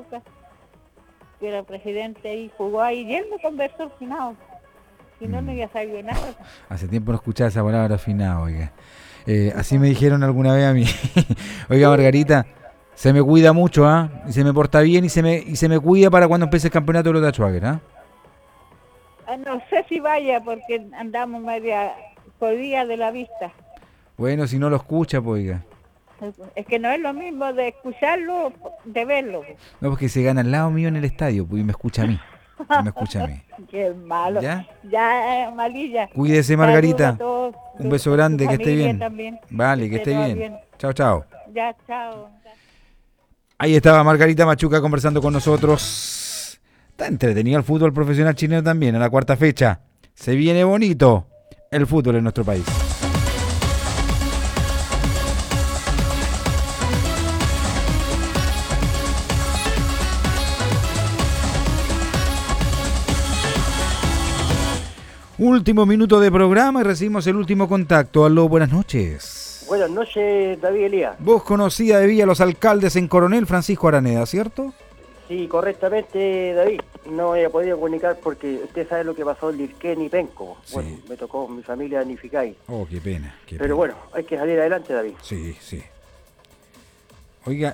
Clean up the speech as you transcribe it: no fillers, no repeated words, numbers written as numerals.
Machuca, que era presidente y jugó ahí, y él me conversó al final. Si no, no había sabido nada. Hace tiempo no escuchaba esa palabra afinado, oiga. Así me dijeron alguna vez a mí. Oiga, Margarita, se me cuida mucho, ¿ah? Y se me porta bien y se me cuida para cuando empiece el campeonato de los Schwager, ¿ah? No sé si vaya porque andamos media jodida de la vista. Bueno, si no lo escucha, pues, oiga. Es que no es lo mismo de escucharlo, de verlo. No, porque se gana al lado mío en el estadio, pues, y me escucha a mí. Y me escucha a mí. Qué malo. ¿Ya? Ya, Malilla. Cuídese, Saludos a Margarita. todos. Un beso Tu grande, que esté familia bien. también. Vale, que esté todo bien. Chao, chao. Ya, chao. Ahí estaba Margarita Machuca conversando con nosotros. Está entretenido el fútbol profesional chileno también, en la cuarta fecha. Se viene bonito el fútbol en nuestro país. Último minuto de programa y recibimos el último contacto. Aló, buenas noches. Buenas noches, David Elías. Vos conocía de Villa los alcaldes en Coronel, Francisco Araneda, ¿cierto? Sí, correctamente, David. No he podido comunicar porque usted sabe lo que pasó en Lirquén y Penco. Sí. Bueno, me tocó mi familia en Ificay. Oh, qué pena. Pero bueno, hay que salir adelante, David. Sí, sí. Oiga,